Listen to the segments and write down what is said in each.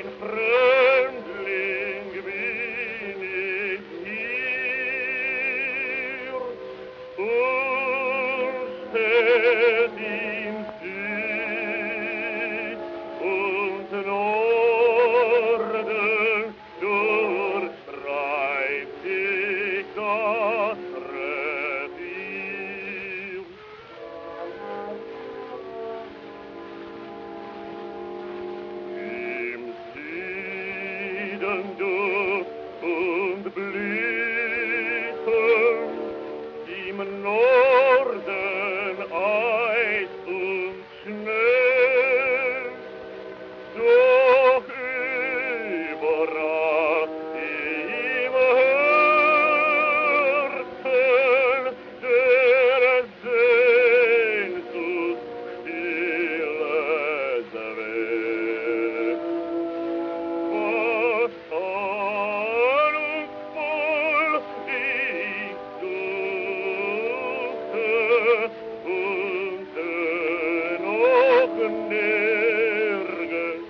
Fremdling bin ich hier und steht in Süd und Norden durchstreift sich das Revier. Im Süden Duft und Blüten, im Norden Eis und Schnee, doch überall im Herzen der Sehnsucht stille Welt. Was ahnungsvoll ich suchte und dennoch nirgends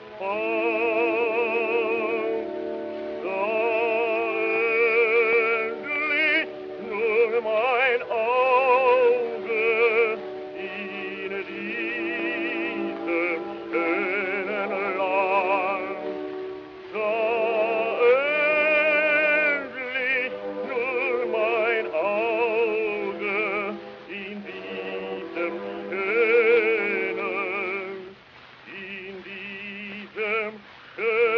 fand, sah endlich nur mein Auge in diesem schönen Land. Sah endlich nur mein Auge in diesem schönen